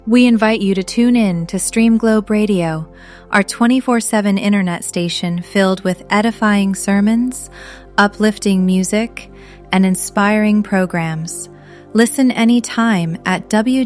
We invite you to tune in to Stream Globe Radio, our 24/7 internet station filled with edifying sermons, uplifting music, and inspiring programs. Listen anytime at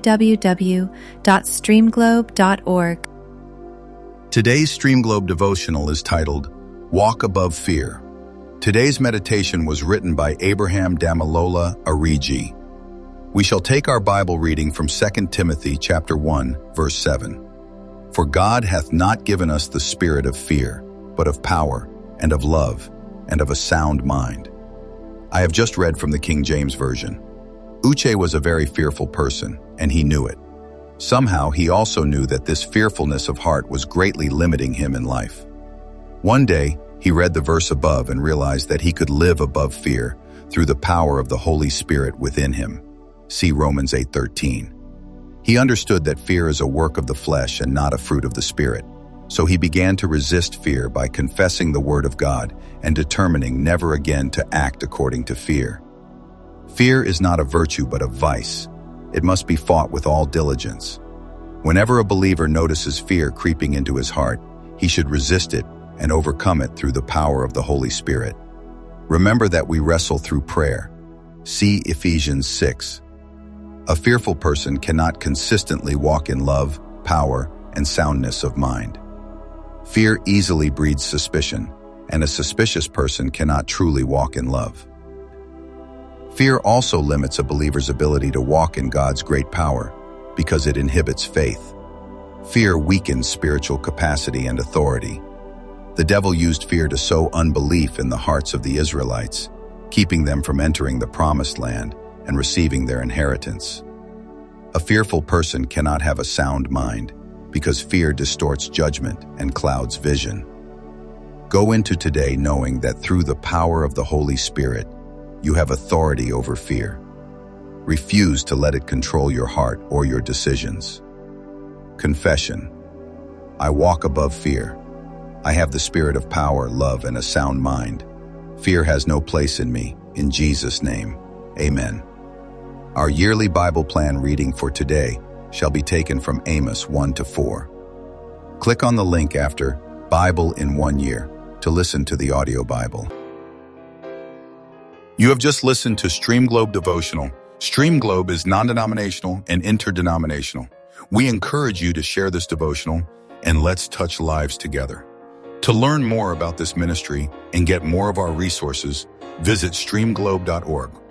www.streamglobe.org. Today's Stream Globe devotional is titled, Walk Above Fear. Today's meditation was written by Abraham Damilola Arigi. We shall take our Bible reading from 2 Timothy chapter 1, verse 7. For God hath not given us the spirit of fear, but of power, and of love, and of a sound mind. I have just read from the King James Version. Uche was a very fearful person, and he knew it. Somehow, he also knew that this fearfulness of heart was greatly limiting him in life. One day, he read the verse above and realized that he could live above fear through the power of the Holy Spirit within him. See Romans 8:13. He understood that fear is a work of the flesh and not a fruit of the Spirit. So he began to resist fear by confessing the Word of God and determining never again to act according to fear. Fear is not a virtue but a vice. It must be fought with all diligence. Whenever a believer notices fear creeping into his heart, he should resist it and overcome it through the power of the Holy Spirit. Remember that we wrestle through prayer. See Ephesians 6. A fearful person cannot consistently walk in love, power, and soundness of mind. Fear easily breeds suspicion, and a suspicious person cannot truly walk in love. Fear also limits a believer's ability to walk in God's great power because it inhibits faith. Fear weakens spiritual capacity and authority. The devil used fear to sow unbelief in the hearts of the Israelites, keeping them from entering the promised land and receiving their inheritance. A fearful person cannot have a sound mind because fear distorts judgment and clouds vision. Go into today knowing that through the power of the Holy Spirit, you have authority over fear. Refuse to let it control your heart or your decisions. Confession. I walk above fear. I have the spirit of power, love, and a sound mind. Fear has no place in me. In Jesus' name, amen. Our yearly Bible plan reading for today shall be taken from Amos 1-4. Click on the link after Bible in 1 Year to listen to the audio Bible. You have just listened to Stream Globe Devotional. Stream Globe is non-denominational and interdenominational. We encourage you to share this devotional and let's touch lives together. To learn more about this ministry and get more of our resources, visit streamglobe.org.